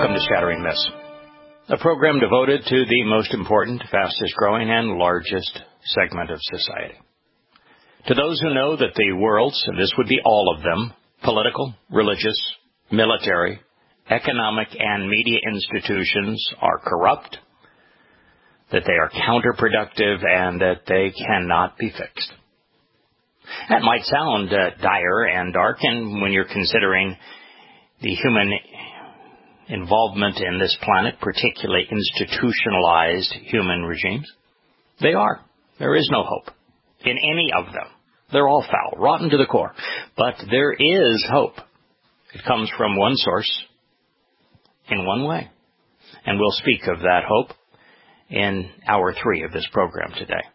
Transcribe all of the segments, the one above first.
Welcome to Shattering Myths, a program devoted to the most important, fastest growing, and largest segment of society. To those who know that the world's, and this would be all of them, political, religious, military, economic, and media institutions are corrupt, that they are counterproductive, and that they cannot be fixed. That might sound dire and dark, and when you're considering the human involvement in this planet, particularly institutionalized human regimes, they are. There is no hope in any of them. They're all foul, rotten to the core. But there is hope. It comes from one source in one way. And we'll speak of that hope in hour 3 of this program today.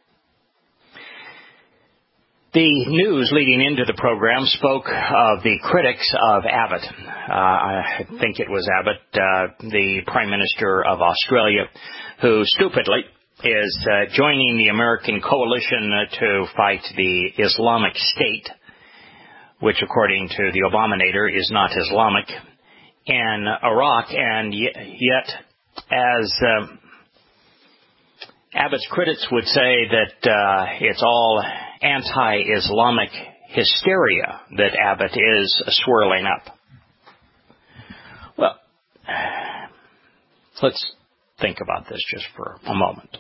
The news leading into the program spoke of the critics of Abbott. I think it was Abbott, the Prime Minister of Australia, who stupidly is joining the American coalition to fight the Islamic State, which, according to the Obaminator, is not Islamic, in Iraq. And yet, as Abbott's critics would say, that it's all anti-Islamic hysteria that Abbott is swirling up. Well, let's think about this just for a moment.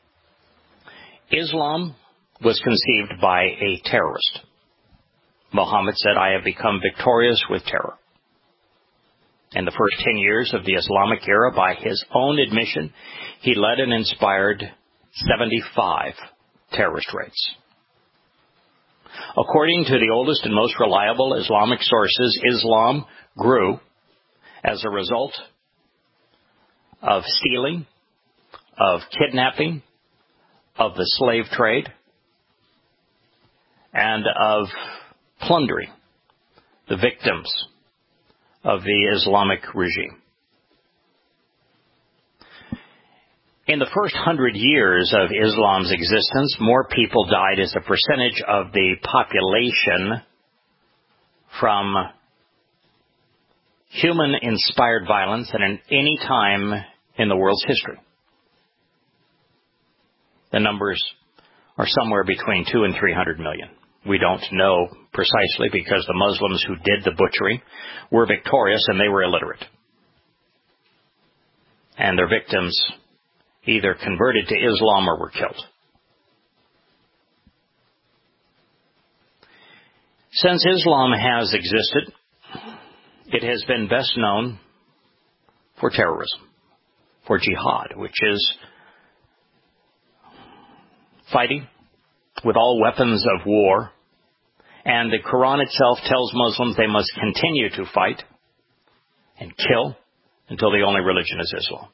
Islam was conceived by a terrorist. Muhammad said, "I have become victorious with terror." In the first 10 years of the Islamic era, by his own admission, he led and inspired 75 terrorist raids. According to the oldest and most reliable Islamic sources, Islam grew as a result of stealing, of kidnapping, of the slave trade, and of plundering the victims of the Islamic regime. In the first 100 years of Islam's existence, more people died as a percentage of the population from human-inspired violence than in any time in the world's history. The numbers are somewhere between 200 and 300 million. We don't know precisely because the Muslims who did the butchering were victorious and they were illiterate. And their victims either converted to Islam or were killed. Since Islam has existed, it has been best known for terrorism, for jihad, which is fighting with all weapons of war. And the Quran itself tells Muslims they must continue to fight and kill until the only religion is Islam.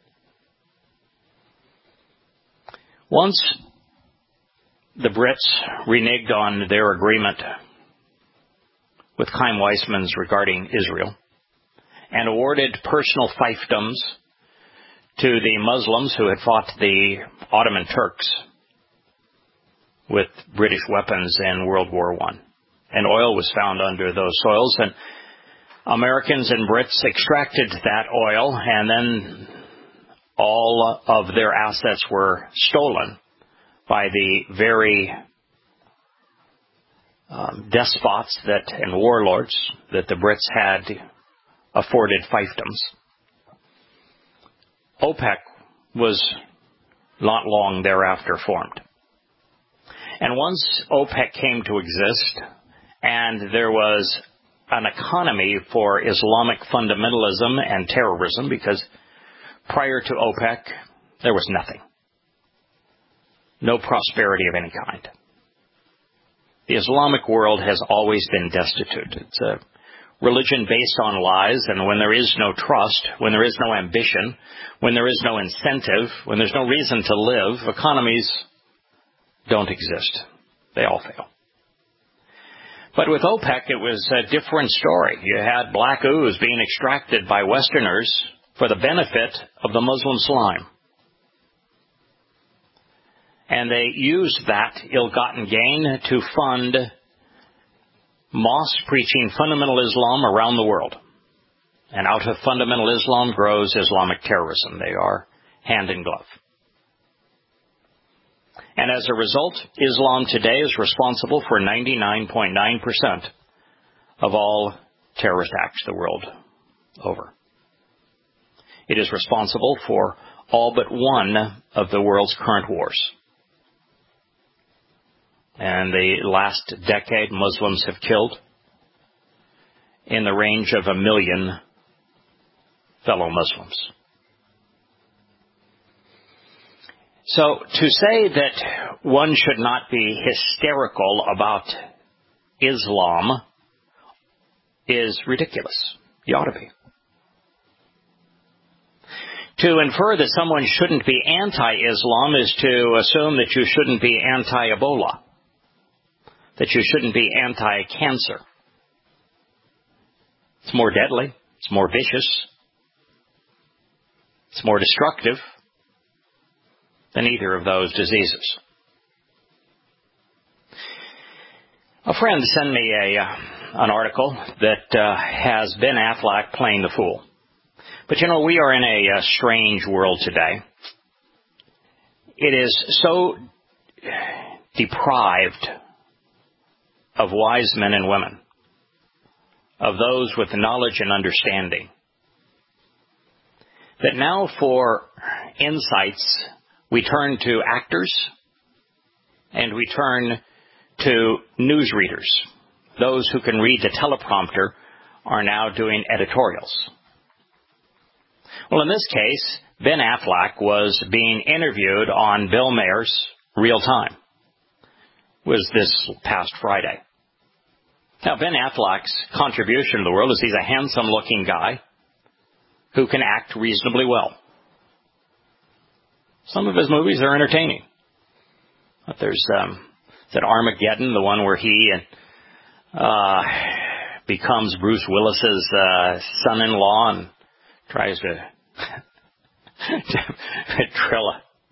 Once the Brits reneged on their agreement with Chaim Weizmann's regarding Israel and awarded personal fiefdoms to the Muslims who had fought the Ottoman Turks with British weapons in World War I. And oil was found under those soils, and Americans and Brits extracted that oil, and then all of their assets were stolen by the very despots and warlords that the Brits had afforded fiefdoms. OPEC was not long thereafter formed. And once OPEC came to exist, and there was an economy for Islamic fundamentalism and terrorism, because prior to OPEC, there was nothing. No prosperity of any kind. The Islamic world has always been destitute. It's a religion based on lies, and when there is no trust, when there is no ambition, when there is no incentive, when there's no reason to live, economies don't exist. They all fail. But with OPEC, it was a different story. You had black ooze being extracted by Westerners for the benefit of the Muslim slime. And they used that ill-gotten gain to fund mosque-preaching fundamental Islam around the world. And out of fundamental Islam grows Islamic terrorism. They are hand in glove. And as a result, Islam today is responsible for 99.9% of all terror attacks the world over. It is responsible for all but one of the world's current wars. And the last decade, Muslims have killed in the range of 1 million fellow Muslims. So to say that one should not be hysterical about Islam is ridiculous. You ought to be. To infer that someone shouldn't be anti-Islam is to assume that you shouldn't be anti-Ebola, that you shouldn't be anti-cancer. It's more deadly. It's more vicious. It's more destructive than either of those diseases. A friend sent me an article that has Ben Affleck playing the fool. But you know, we are in a strange world today. It is so deprived of wise men and women, of those with knowledge and understanding, that now for insights we turn to actors and we turn to newsreaders. Those who can read the teleprompter are now doing editorials. Well, in this case, Ben Affleck was being interviewed on Bill Mayer's Real Time. It was this past Friday. Now, Ben Affleck's contribution to the world is he's a handsome-looking guy who can act reasonably well. Some of his movies are entertaining. But there's that Armageddon, the one where he becomes Bruce Willis's son-in-law and tries to drill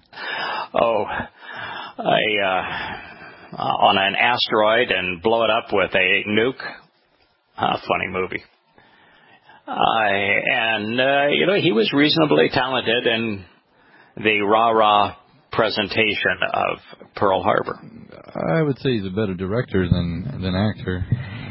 on an asteroid and blow it up with a nuke. Funny movie. He was reasonably talented in the rah-rah presentation of Pearl Harbor. I would say he's a better director than actor.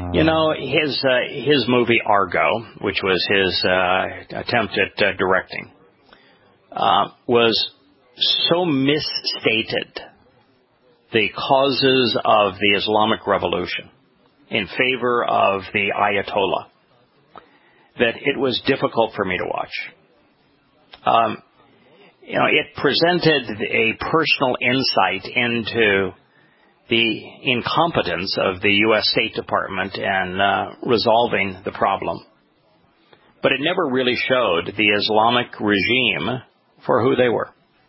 His movie Argo, which was his attempt at directing, was so misstated the causes of the Islamic Revolution in favor of the Ayatollah that it was difficult for me to watch. It presented a personal insight into the incompetence of the U.S. State Department in resolving the problem. But it never really showed the Islamic regime for who they were,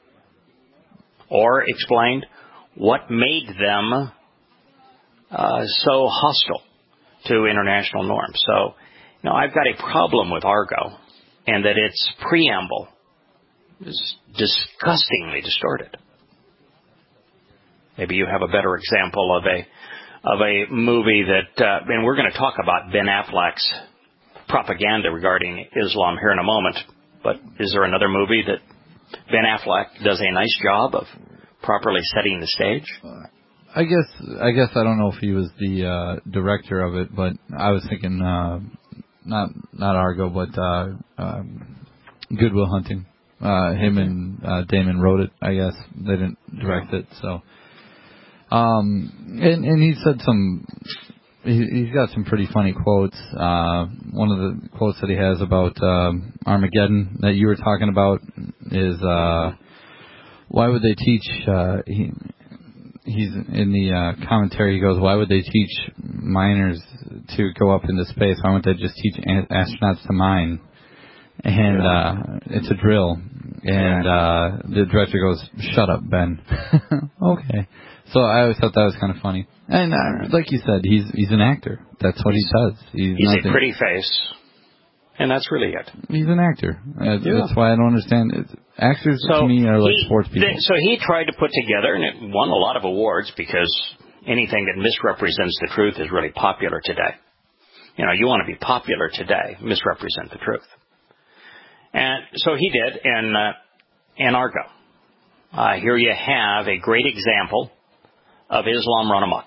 or explained what made them so hostile to international norms. So, I've got a problem with Argo, and that its preamble is disgustingly distorted. Maybe you have a better example of a movie that, and we're going to talk about Ben Affleck's propaganda regarding Islam here in a moment, but is there another movie that Ben Affleck does a nice job of properly setting the stage? I guess I don't know if he was the director of it, but I was thinking not Argo, but Good Will Hunting. Him and Damon wrote it, I guess. They didn't direct it, so. And he said he's got some pretty funny quotes. One of the quotes that he has about Armageddon that you were talking about is, why would they teach, he's in the commentary, he goes, why would they teach miners to go up into space? Why wouldn't they just teach astronauts to mine? And it's a drill. And the director goes, shut up, Ben. Okay. So I always thought that was kind of funny. And like you said, he's an actor. That's what he does. He's a pretty face. And that's really it. He's an actor. That's why I don't understand. Actors, to me, are like sports people. So he tried to put together, and it won a lot of awards because anything that misrepresents the truth is really popular today. You want to be popular today, misrepresent the truth. And so he did in Argo. Here you have a great example of Islam run amok.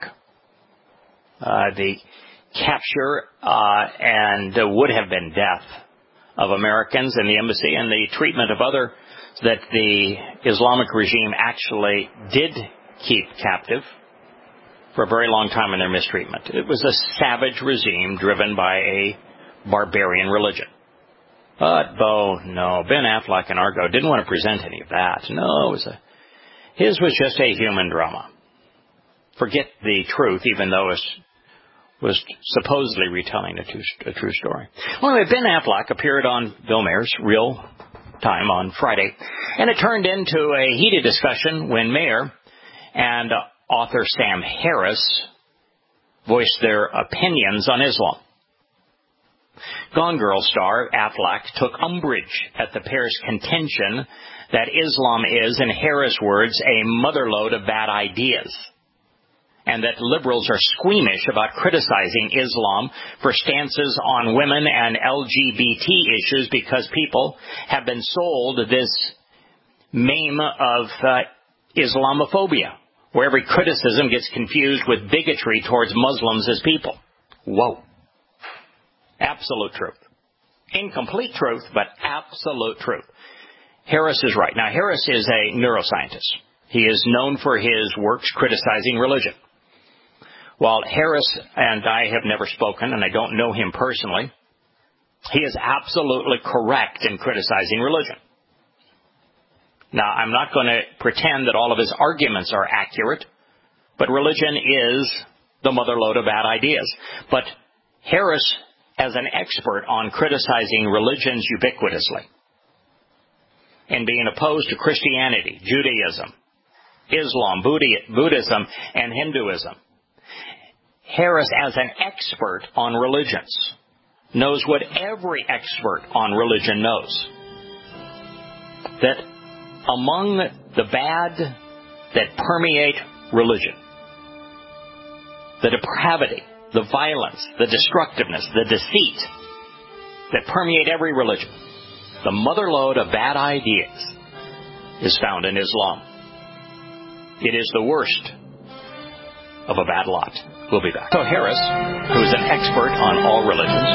The capture and would have been death of Americans in the embassy and the treatment of others that the Islamic regime actually did keep captive for a very long time in their mistreatment. It was a savage regime driven by a barbarian religion. But Ben Affleck and Argo didn't want to present any of that. No, his was just a human drama. Forget the truth, even though it was supposedly retelling a true story. Well, anyway, Ben Affleck appeared on Bill Mayer's Real Time on Friday, and it turned into a heated discussion when Mayer and author Sam Harris voiced their opinions on Islam. Gone Girl star Affleck took umbrage at the pair's contention that Islam is, in Harris' words, a motherlode of bad ideas, and that liberals are squeamish about criticizing Islam for stances on women and LGBT issues because people have been sold this meme of Islamophobia, where every criticism gets confused with bigotry towards Muslims as people. Whoa. Absolute truth. Incomplete truth, but absolute truth. Harris is right. Now, Harris is a neuroscientist. He is known for his works criticizing religion. While Harris and I have never spoken, and I don't know him personally, he is absolutely correct in criticizing religion. Now, I'm not going to pretend that all of his arguments are accurate, but religion is the motherlode of bad ideas. But Harris, as an expert on criticizing religions ubiquitously and being opposed to Christianity, Judaism, Islam, Buddhism, and Hinduism, Harris, as an expert on religions, knows what every expert on religion knows. That among the bad that permeate religion, the depravity, the violence, the destructiveness, the deceit that permeate every religion, the motherlode of bad ideas is found in Islam. It is the worst of a bad lot. We'll be back. So Harris, who is an expert on all religions,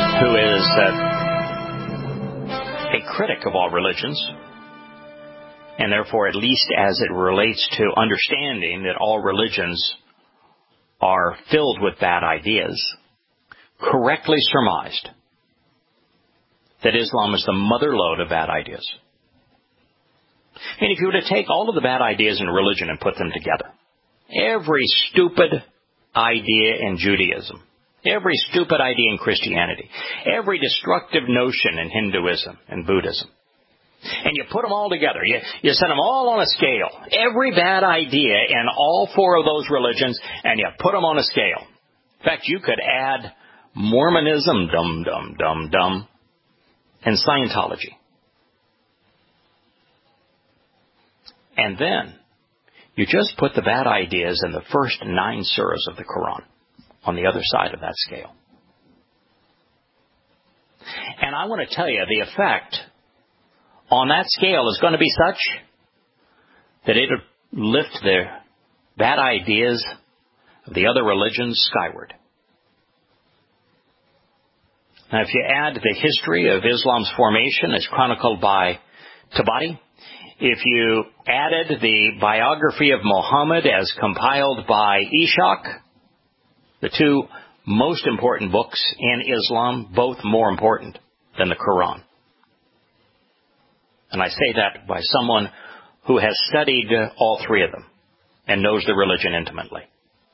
who is a critic of all religions, and therefore, at least as it relates to understanding that all religions are filled with bad ideas, correctly surmised that Islam is the motherlode of bad ideas. And if you were to take all of the bad ideas in religion and put them together, every stupid idea in Judaism, every stupid idea in Christianity, every destructive notion in Hinduism and Buddhism, and you put them all together, you set them all on a scale, every bad idea in all four of those religions, and you put them on a scale. In fact, you could add Mormonism, and Scientology. And then you just put the bad ideas in the first 9 surahs of the Quran on the other side of that scale. And I want to tell you, the effect on that scale is going to be such that it will lift the bad ideas of the other religions skyward. Now, if you add the history of Islam's formation as chronicled by Tabari, if you added the biography of Muhammad as compiled by Ishaq, the 2 most important books in Islam, both more important than the Quran. And I say that by someone who has studied all 3 of them and knows the religion intimately.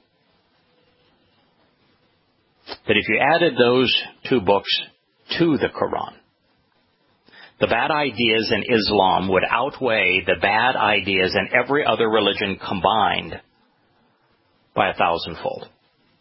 That if you added those 2 books to the Quran, the bad ideas in Islam would outweigh the bad ideas in every other religion combined by 1,000-fold.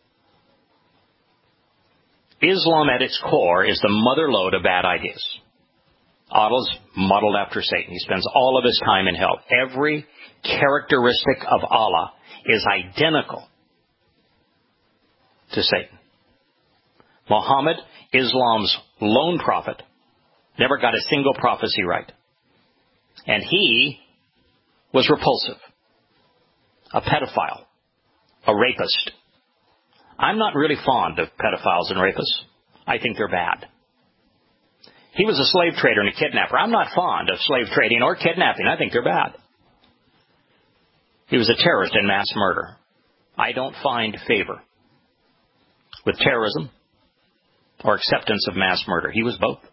Islam at its core is the motherlode of bad ideas. Allah's modeled after Satan. He spends all of his time in hell. Every characteristic of Allah is identical to Satan. Muhammad, Islam's lone prophet, never got a single prophecy right. And he was repulsive, a pedophile, a rapist. I'm not really fond of pedophiles and rapists. I think they're bad. He was a slave trader and a kidnapper. I'm not fond of slave trading or kidnapping. I think they're bad. He was a terrorist in mass murder. I don't find favor with terrorism or acceptance of mass murder. He was both.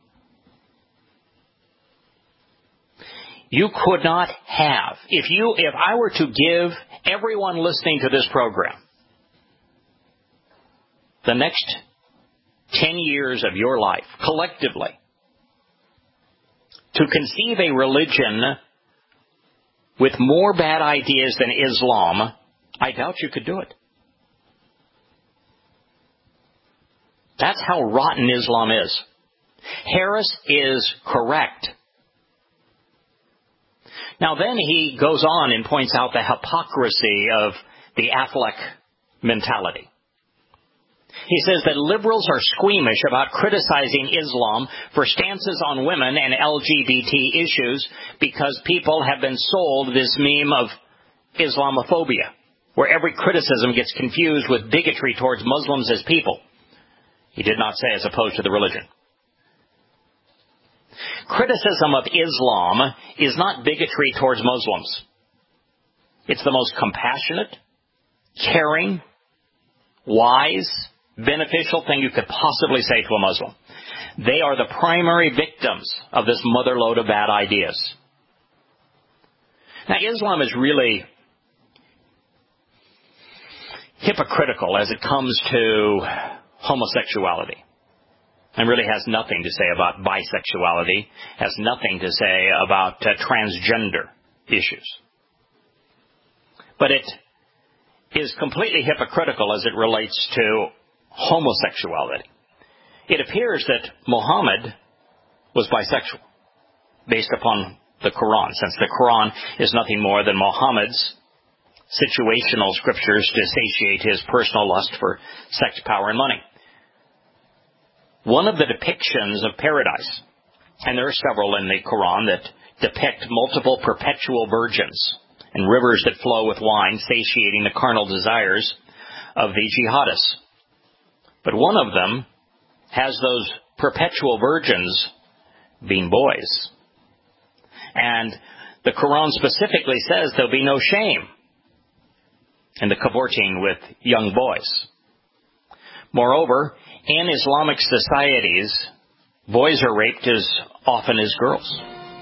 You could not have, if I were to give everyone listening to this program the next 10 years of your life, collectively, to conceive a religion with more bad ideas than Islam, I doubt you could do it. That's how rotten Islam is. Harris is correct. Now then he goes on and points out the hypocrisy of the Affleck mentality. He says that liberals are squeamish about criticizing Islam for stances on women and LGBT issues because people have been sold this meme of Islamophobia, where every criticism gets confused with bigotry towards Muslims as people. He did not say as opposed to the religion. Criticism of Islam is not bigotry towards Muslims. It's the most compassionate, caring, wise, beneficial thing you could possibly say to a Muslim. They are the primary victims of this motherload of bad ideas. Now, Islam is really hypocritical as it comes to homosexuality, and really has nothing to say about bisexuality, has nothing to say about transgender issues. But it is completely hypocritical as it relates to homosexuality. It appears that Muhammad was bisexual, based upon the Quran, since the Quran is nothing more than Muhammad's situational scriptures to satiate his personal lust for sex, power, and money. One of the depictions of paradise, and there are several in the Quran that depict multiple perpetual virgins and rivers that flow with wine, satiating the carnal desires of the jihadists. But one of them has those perpetual virgins being boys. And the Quran specifically says there'll be no shame in the cavorting with young boys. Moreover, in Islamic societies, boys are raped as often as girls.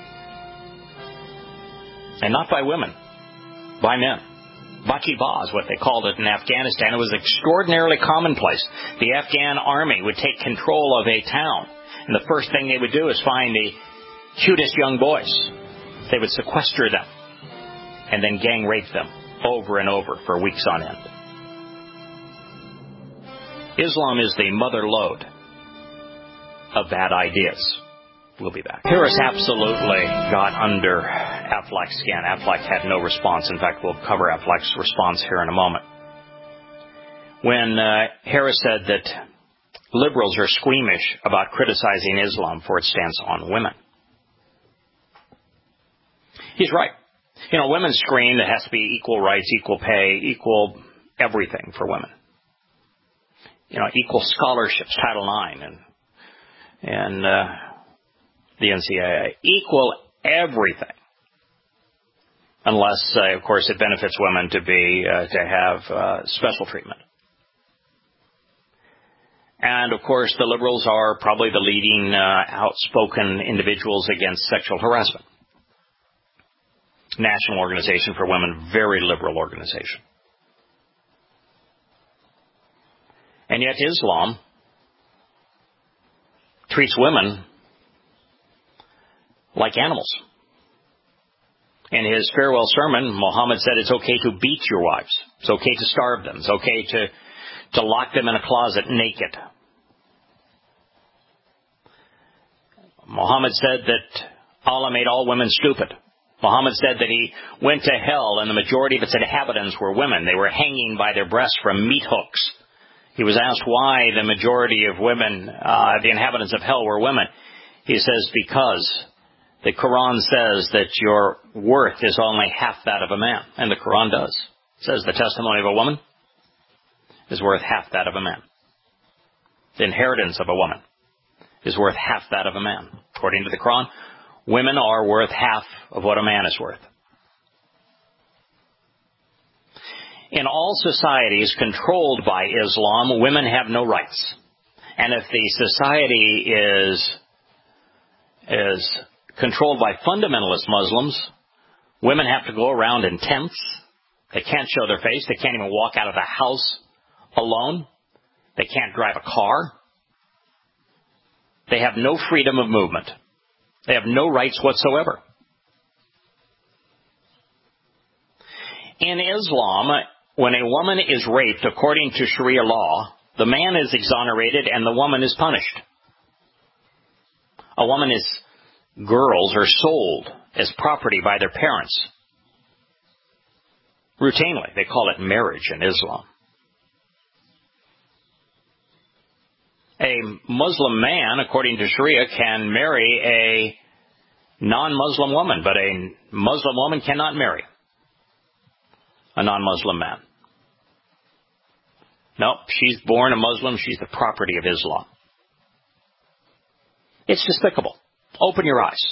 And not by women, by men. Bachi-ba is what they called it in Afghanistan. It was extraordinarily commonplace. The Afghan army would take control of a town, and the first thing they would do is find the cutest young boys. They would sequester them and then gang rape them over and over for weeks on end. Islam is the mother lode of bad ideas. We'll be back. Harris absolutely got under Affleck's skin. Affleck had no response. In fact, we'll cover Affleck's response here in a moment. When Harris said that liberals are squeamish about criticizing Islam for its stance on women, he's right. You know, women scream there has to be equal rights, equal pay, equal everything for women. You know, equal scholarships, Title IX, and the NCAA. Equal everything. Unless, of course, it benefits women to have special treatment. And, of course, the liberals are probably the leading outspoken individuals against sexual harassment. National Organization for Women, very liberal organization. And yet Islam treats women like animals. In his farewell sermon, Muhammad said it's okay to beat your wives. It's okay to starve them. It's okay to lock them in a closet naked. Muhammad said that Allah made all women stupid. Muhammad said that he went to hell and the majority of its inhabitants were women. They were hanging by their breasts from meat hooks He was asked why the majority of women, the inhabitants of hell, were women. He says, because the Quran says that your worth is only half that of a man. And the Quran does. It says the testimony of a woman is worth half that of a man. The inheritance of a woman is worth half that of a man. According to the Quran, women are worth half of what a man is worth. In all societies controlled by Islam, women have no rights. And if the society is controlled by fundamentalist Muslims, women have to go around in tents. They can't show their face. They can't even walk out of the house alone. They can't drive a car. They have no freedom of movement. They have no rights whatsoever. In Islam, when a woman is raped according to Sharia law, the man is exonerated and the woman is punished. Girls are sold as property by their parents. Routinely, they call it marriage in Islam. A Muslim man, according to Sharia, can marry a non-Muslim woman, but a Muslim woman cannot marry a non-Muslim man. No, she's born a Muslim. She's the property of Islam. It's despicable. Open your eyes.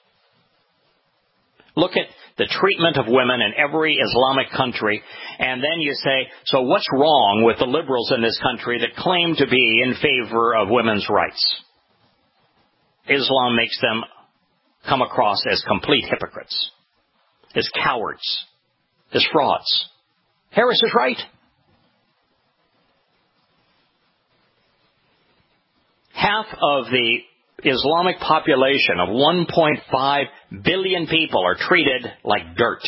Look at the treatment of women in every Islamic country, and then you say, so what's wrong with the liberals in this country that claim to be in favor of women's rights? Islam makes them come across as complete hypocrites, as cowards, as frauds. Harris is right. Half of the Islamic population of 1.5 billion people are treated like dirt.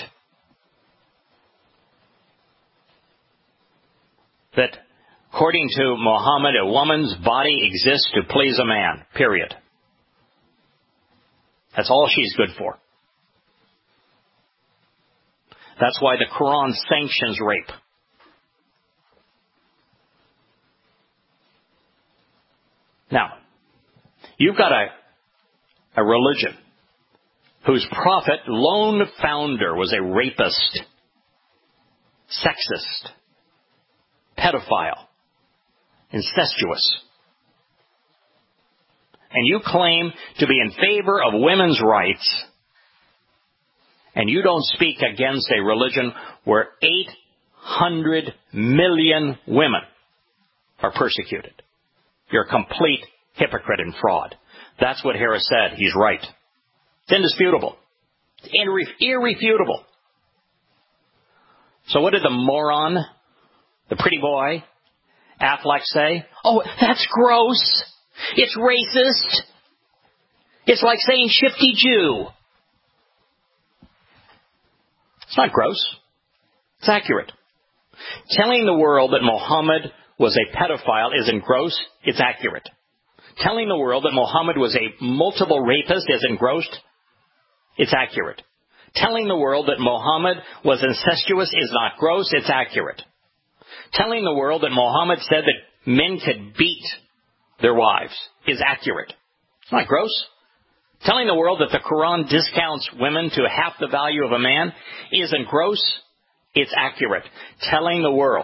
That, according to Muhammad, a woman's body exists to please a man, period. That's all she's good for. That's why the Quran sanctions rape. Now, you've got a religion whose prophet, lone founder, was a rapist, sexist, pedophile, incestuous. And you claim to be in favor of women's rights, and you don't speak against a religion where 800 million women are persecuted. You're a complete hypocrite and fraud. That's what Harris said. He's right. It's indisputable. It's irrefutable. So what did the moron, the pretty boy, Affleck say? Oh, that's gross. It's racist. It's like saying shifty Jew. It's not gross. It's accurate. Telling the world that Muhammad was a pedophile isn't gross. It's accurate. Telling the world that Muhammad was a multiple rapist isn't gross. It's accurate. Telling the world that Muhammad was incestuous is not gross. It's accurate. Telling the world that Muhammad said that men could beat their wives is accurate. It's not gross. Telling the world that the Quran discounts women to half the value of a man isn't gross. It's accurate. Telling the world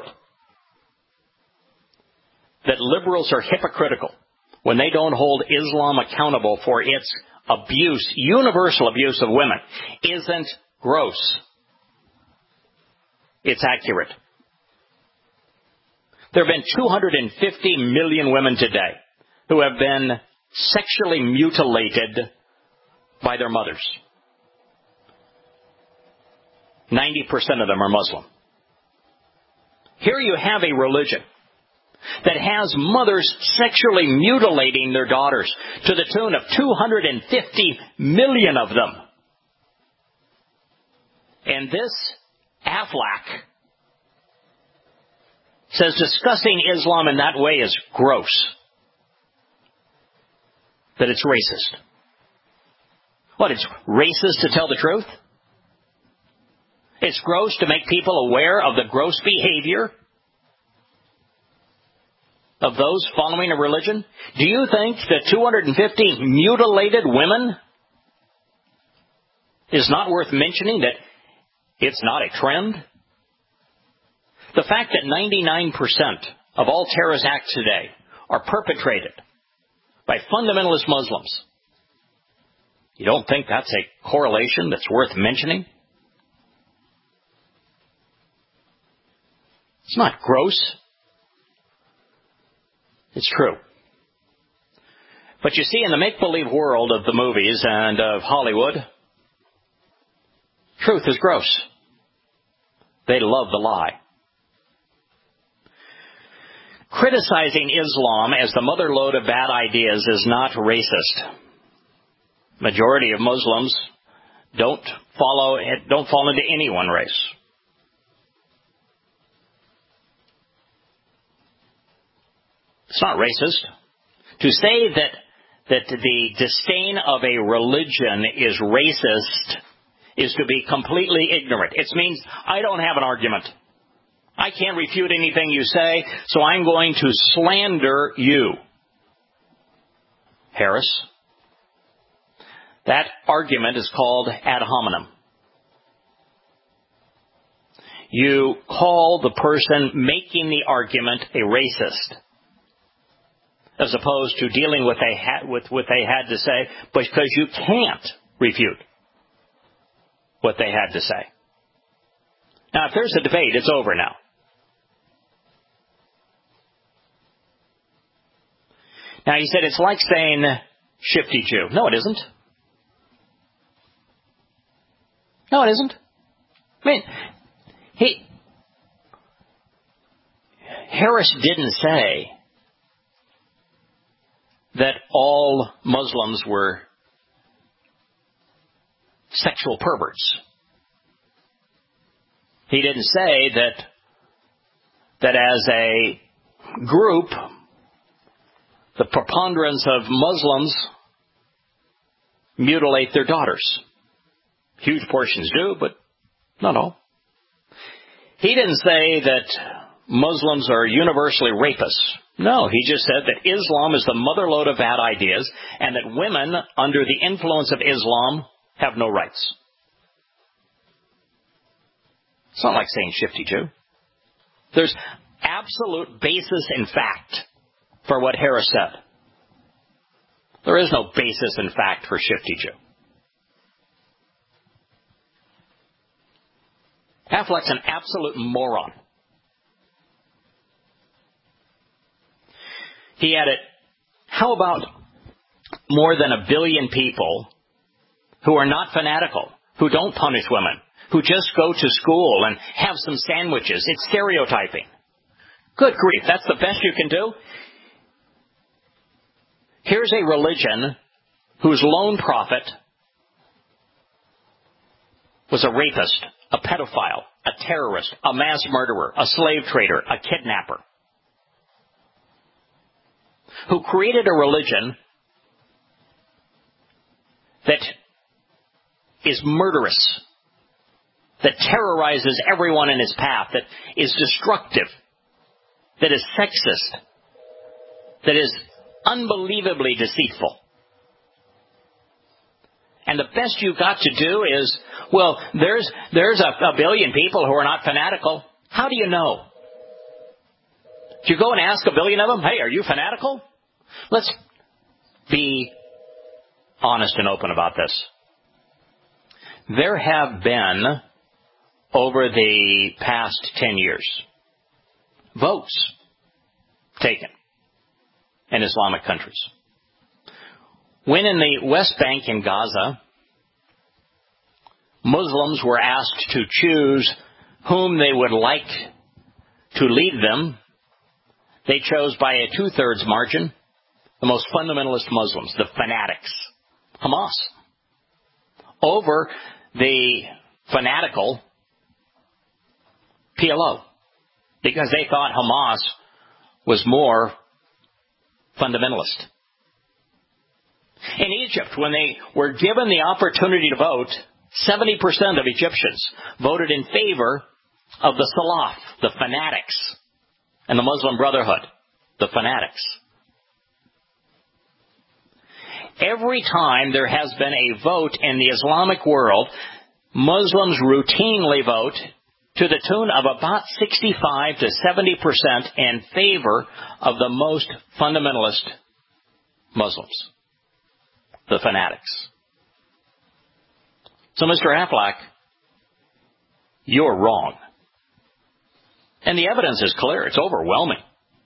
that liberals are hypocritical when they don't hold Islam accountable for its abuse, universal abuse of women, isn't gross. It's accurate. There have been 250 million women today who have been sexually mutilated by their mothers. 90% of them are Muslim. Here you have a religion that has mothers sexually mutilating their daughters to the tune of 250 million of them. And this Affleck says discussing Islam in that way is gross. That it's racist. What, it's racist to tell the truth? It's gross to make people aware of the gross behavior? of those following a religion? Do you think that 250 mutilated women is not worth mentioning, that it's not a trend? The fact that 99% of all terrorist acts today are perpetrated by fundamentalist Muslims, you don't think that's a correlation that's worth mentioning? It's not gross. It's true. But you see, in the make-believe world of the movies and of Hollywood, truth is gross. They love the lie. Criticizing Islam as the mother lode of bad ideas is not racist. Majority of Muslims don't fall into any one race. It's not racist. To say that the disdain of a religion is racist is to be completely ignorant. It means I don't have an argument. I can't refute anything you say, so I'm going to slander you. Harris. That argument is called ad hominem. You call the person making the argument a racist, as opposed to dealing with what they had to say, because you can't refute what they had to say. Now, if there's a debate, it's over now. Now, he said it's like saying shifty Jew. No, it isn't. No, it isn't. I mean, Harris didn't say that all Muslims were sexual perverts. He didn't say that as a group, the preponderance of Muslims mutilate their daughters. Huge portions do, but not all. He didn't say that Muslims are universally rapists. No, he just said that Islam is the mother lode of bad ideas and that women under the influence of Islam have no rights. It's not like saying shifty Jew. There's absolute basis in fact for what Harris said. There is no basis in fact for shifty Jew. Affleck's an absolute moron. He added, how about more than 1 billion people who are not fanatical, who don't punish women, who just go to school and have some sandwiches? It's stereotyping. Good grief, that's the best you can do? Here's a religion whose lone prophet was a rapist, a pedophile, a terrorist, a mass murderer, a slave trader, a kidnapper, who created a religion that is murderous, that terrorizes everyone in its path, that is destructive, that is sexist, that is unbelievably deceitful. And the best you've got to do is, well, there's 1 billion people who are not fanatical. How do you know? Do you go and ask 1 billion of them, hey, are you fanatical? Let's be honest and open about this. There have been, over the past 10 years, votes taken in Islamic countries. When in the West Bank in Gaza, Muslims were asked to choose whom they would like to lead them, they chose by a 2/3 margin the most fundamentalist Muslims, the fanatics, Hamas, over the fanatical PLO, because they thought Hamas was more fundamentalist. In Egypt, when they were given the opportunity to vote, 70% of Egyptians voted in favor of the Salaf, the fanatics, and the Muslim Brotherhood. the fanatics. Every time there has been a vote in the Islamic world, Muslims routinely vote to the tune of about 65 to 70% in favor of the most fundamentalist Muslims, the fanatics. So, Mr. Aflaq, you're wrong. And the evidence is clear. It's overwhelming.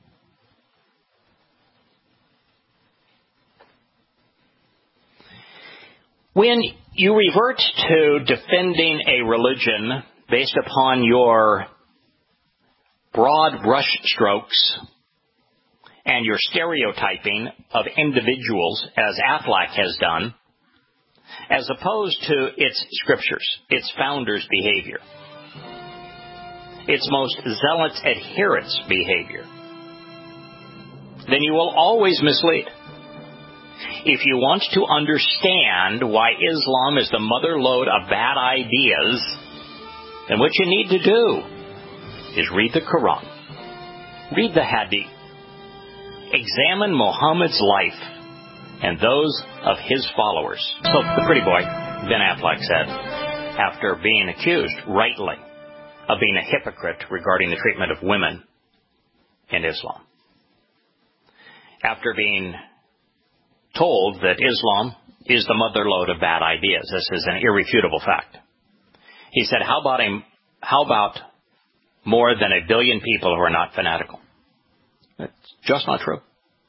When you revert to defending a religion based upon your broad brush strokes and your stereotyping of individuals, as Aflaq has done, as opposed to its scriptures, its founders' behavior, its most zealot adherents' behavior, then you will always mislead. If you want to understand why Islam is the mother lode of bad ideas, then what you need to do is read the Quran, read the Hadith, examine Muhammad's life and those of his followers. So the pretty boy, Ben Aflaq, said, after being accused, rightly, of being a hypocrite regarding the treatment of women in Islam, after being told that Islam is the mother lode of bad ideas, this is an irrefutable fact, he said, how about more than 1 billion people who are not fanatical? It's just not true.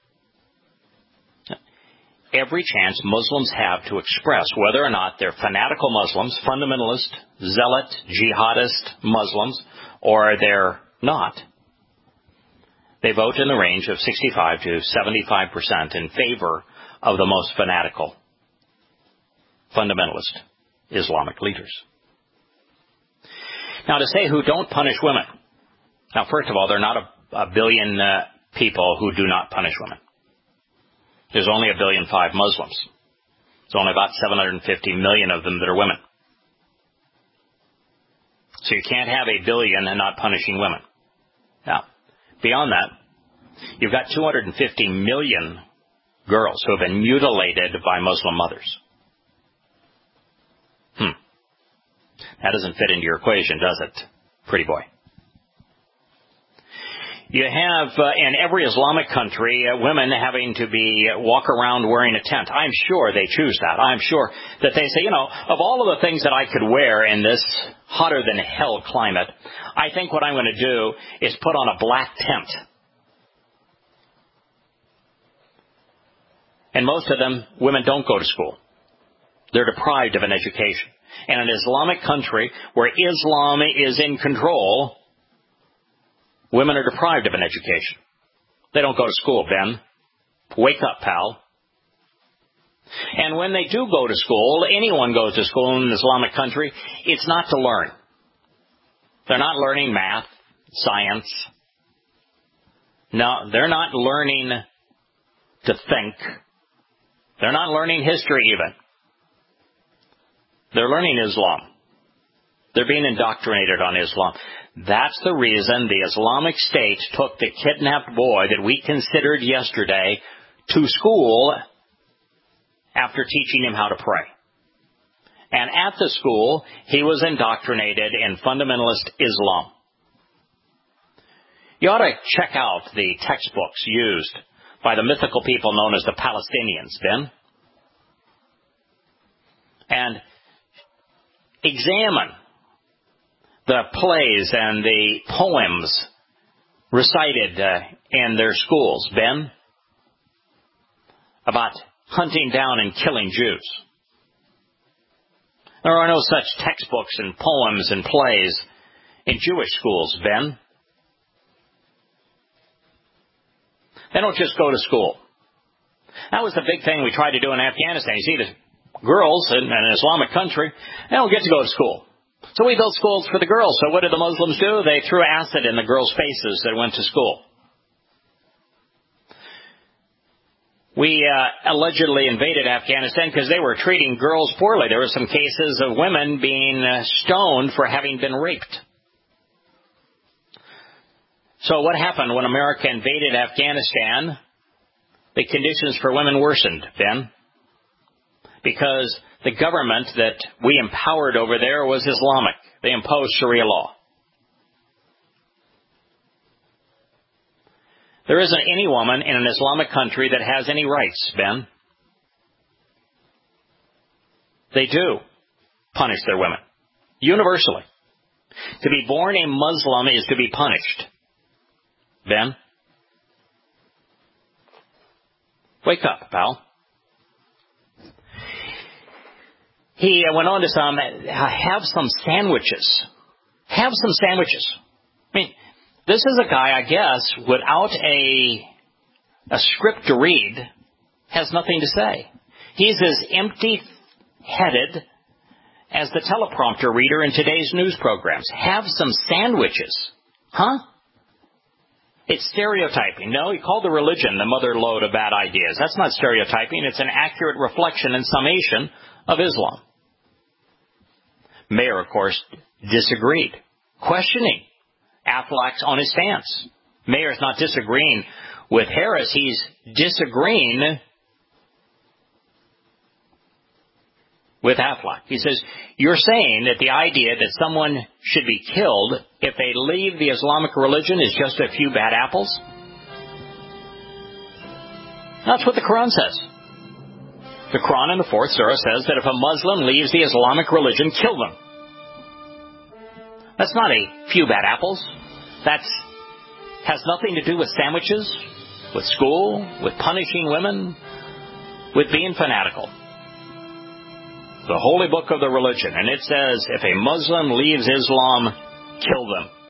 Every chance Muslims have to express whether or not they're fanatical Muslims, fundamentalist, zealot, jihadist Muslims, or they're not, they vote in the range of 65 to 75% in favor of the most fanatical, fundamentalist Islamic leaders. Now, to say who don't punish women. Now, first of all, there are not a billion people who do not punish women. There's only 1.5 billion Muslims. There's only about 750 million of them that are women. So you can't have 1 billion and not punishing women. Now, beyond that, you've got 250 million girls who have been mutilated by Muslim mothers. That doesn't fit into your equation, does it, pretty boy? You have, in every Islamic country, women having to walk around wearing a tent. I'm sure they choose that. I'm sure that they say, of all of the things that I could wear in this hotter than hell climate, I think what I'm going to do is put on a black tent. And most of them, women don't go to school. They're deprived of an education. In an Islamic country where Islam is in control, women are deprived of an education. They don't go to school, Ben. Wake up, pal. And when they do go to school, anyone goes to school in an Islamic country, it's not to learn. They're not learning math, science. No, they're not learning to think. They're not learning history even. They're learning Islam. They're being indoctrinated on Islam. That's the reason the Islamic State took the kidnapped boy that we considered yesterday to school after teaching him how to pray. And at the school, he was indoctrinated in fundamentalist Islam. You ought to check out the textbooks used by the mythical people known as the Palestinians, Ben. And examine the plays and the poems recited in their schools, Ben, about hunting down and killing Jews. There are no such textbooks and poems and plays in Jewish schools, Ben. They don't just go to school. That was the big thing we tried to do in Afghanistan. You see, the girls in an Islamic country, they don't get to go to school. So we built schools for the girls. So what did the Muslims do? They threw acid in the girls' faces that went to school. We allegedly invaded Afghanistan because they were treating girls poorly. There were some cases of women being stoned for having been raped. So what happened when America invaded Afghanistan? The conditions for women worsened, Ben, because the government that we empowered over there was Islamic. They imposed Sharia law. There isn't any woman in an Islamic country that has any rights, Ben. They do punish their women, universally. To be born a Muslim is to be punished. Ben? Wake up, pal. He went on to have some sandwiches. Have some sandwiches. I mean, this is a guy, I guess, without a script to read, has nothing to say. He's as empty-headed as the teleprompter reader in today's news programs. Have some sandwiches. Huh? It's stereotyping. No, he called the religion the mother lode of bad ideas. That's not stereotyping. It's an accurate reflection and summation of Islam. Mayer, of course, disagreed, questioning Aflaq's on his stance. Mayer's not disagreeing with Harris. He's disagreeing with Aflaq. He says, you're saying that the idea that someone should be killed if they leave the Islamic religion is just a few bad apples? That's what the Quran says. The Quran in the 4th surah says that if a Muslim leaves the Islamic religion, kill them. That's not a few bad apples. That has nothing to do with sandwiches, with school, with punishing women, with being fanatical. The holy book of the religion, and it says if a Muslim leaves Islam, kill them.